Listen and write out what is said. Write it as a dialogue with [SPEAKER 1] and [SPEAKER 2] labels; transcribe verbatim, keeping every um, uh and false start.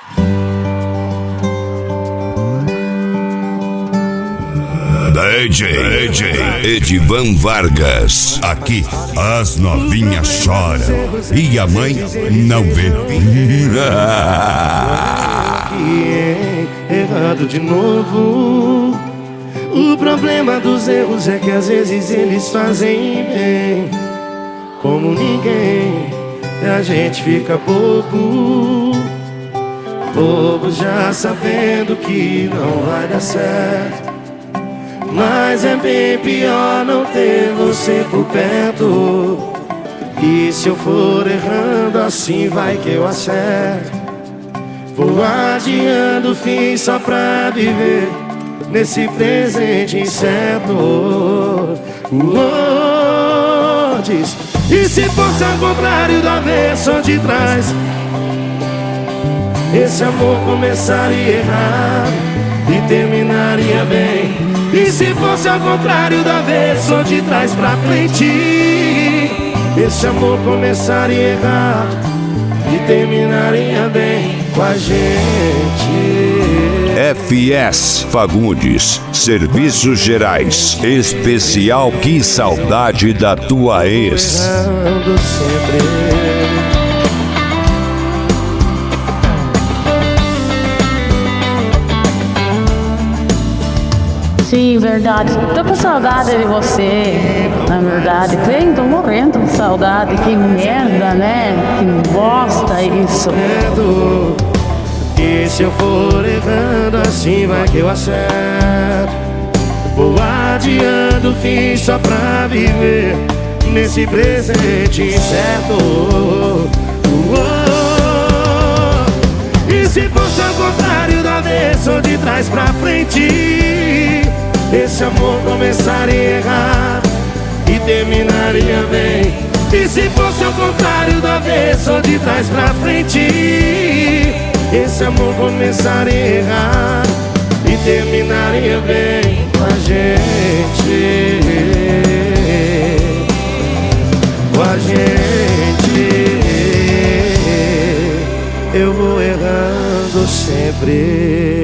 [SPEAKER 1] D J, D J Edivan Vargas. Aqui as novinhas choram e a mãe não vê.
[SPEAKER 2] Errado de novo. O problema dos erros é que às vezes eles fazem bem. Como ninguém, a gente fica bobo. Bobo já sabendo que não vai dar certo. Mas é bem pior não ter você por perto. E se eu for errando assim vai que eu acerto. Vou adiando o fim só pra viver nesse presente incerto. Oh, diz, e se fosse ao contrário do avesso ou de trás, esse amor começaria errado e terminaria bem. E se fosse ao contrário do avesso ou de trás pra frente, esse amor começaria errado e terminaria bem com a gente.
[SPEAKER 1] F S Fagundes, Serviços Gerais. Especial Que Saudade da Tua Ex.
[SPEAKER 2] Sempre.
[SPEAKER 3] Sim, verdade. Tô com saudade de você. Na verdade, bem, tô morrendo de saudade. Que merda, né? Que bosta isso.
[SPEAKER 2] E se eu for errando assim vai que eu acerto. Vou adiando o fim só pra viver nesse presente incerto. Oh, e se fosse ao contrário do avesso ou de trás pra frente, esse amor começaria errado e terminaria bem. E se fosse ao contrário do avesso ou de trás pra frente, esse amor começaria errado e terminaria bem com a gente. Com a gente. Eu vou errando sempre.